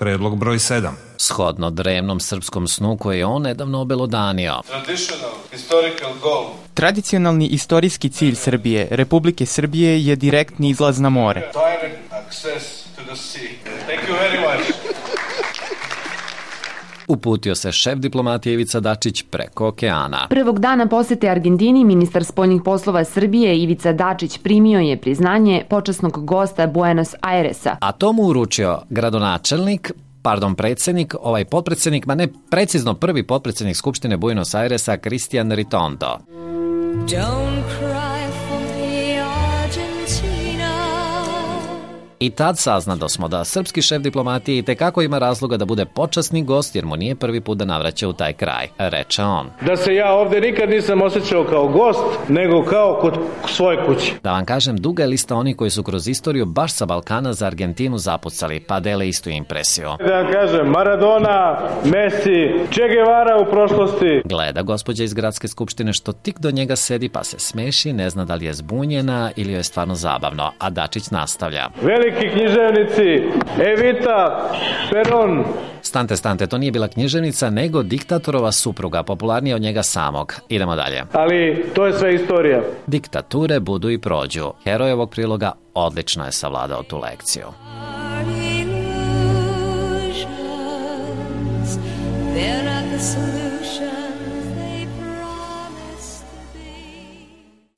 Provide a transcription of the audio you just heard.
Predlog broj 7. Shodno drevnom srpskom snu koje je on nedavno obelodanio. Tradicionalni istorijski cilj Srbije, Republike Srbije, je direktni izlaz na more. Uputio se šef diplomatije Ivica Dačić preko okeana. Prvog dana posete Argentini ministar spoljnih poslova Srbije Ivica Dačić primio je priznanje počasnog gosta Buenos Airesa. A to mu uručio predsednik, potpredsednik, ma ne precizno prvi potpredsednik Skupštine Buenos Airesa, Cristian Ritondo. Don't cry for me, Argentina. I tad saznado smo da srpski šef diplomatije itekako ima razloga da bude počasni gost, jer mu nije prvi put da navraća u taj kraj, reče on. Da se ja ovde nikad nisam osjećao kao gost, nego kao kod svoje kuće. Da vam kažem, duga je lista onih koji su kroz istoriju baš sa Balkana za Argentinu zapucali, pa dele istu impresiju. Da vam kažem, Maradona, Messi, Che Guevara u prošlosti. Gleda gospođa iz Gradske skupštine što tik do njega sedi pa se smeši, ne zna da li je zbunjena ili joj je stvarno zabavno, a Dačić nastavlja. Veliki književnici, Evita, Peron. Stante, to nije bila književnica, nego diktatorova supruga, popularnija od njega samog. Idemo dalje. Ali to je sve istorija. Diktature budu i prođu. Heroj ovog priloga odlično je savladao tu lekciju. They're not the solution.